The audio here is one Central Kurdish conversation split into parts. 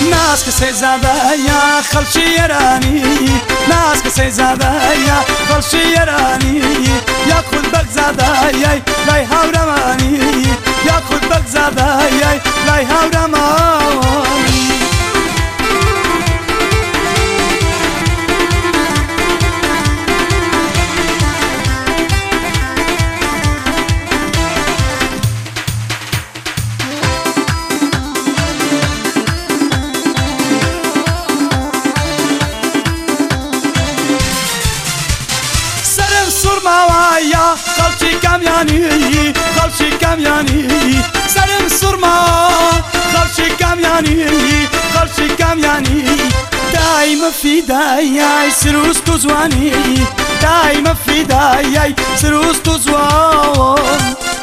ناس کەسەی زادەیە خەڵکی ئێرانی ناس کەسەی زادەیە خەڵکی ئێرانی یاخود بەک زادەیەی لای هاورەمانی یاخود بەک زادەیەی لای هاورەمانی سورماوایە خەڵکی کامیانی خەڵکی کامیانی سەرم سوورما خەڵکی کامیانی خەڵکی کامیانی دایمە فیدایای سروست و جوانی دایمە فیدایای سروست و جوان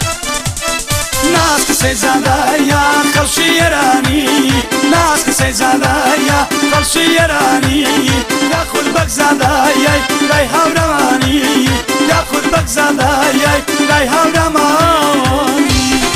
ناس کەسەی زادەیە خەڵکی ئێرانی ناس کەسەی زادەیە خەڵکی ئێرانی یاخود بەک زادەیەی لای هاورەمانی یاخود بەک زادەیەی لای هاورەمانی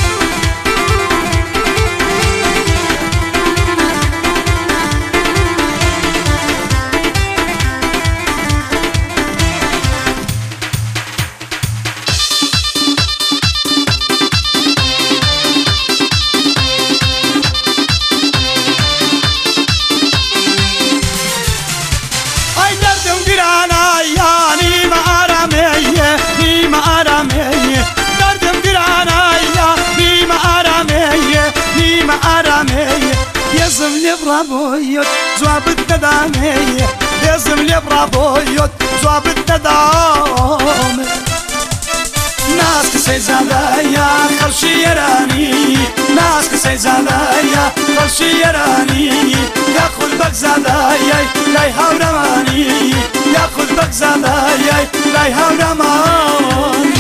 يزم لي برابويوت جوابت ندامي يزم لي برابويوت جوابت ندامي ناس کەسەی زادەیە خەڵکی ئێرانی ناس کەسەی زادەیە خەڵکی ئێرانی یاخود بەک زادەیەی لای هاورەمانی یاخود بەک زادەیەی لای هاورەمانی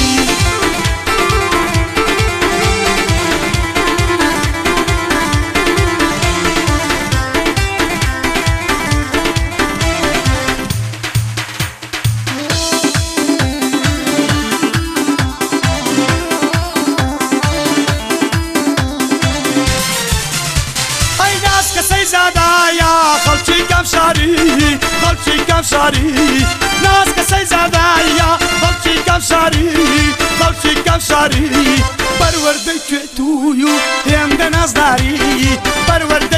زادەیە خەڵکی کەمشاری خەڵکی کەمشاری ناس کەسەی زادەیە خەڵکی کەمشاری خەڵکی کەمشاری پەروەردەی کوێتووی و هێندە نازداری پەروەردەی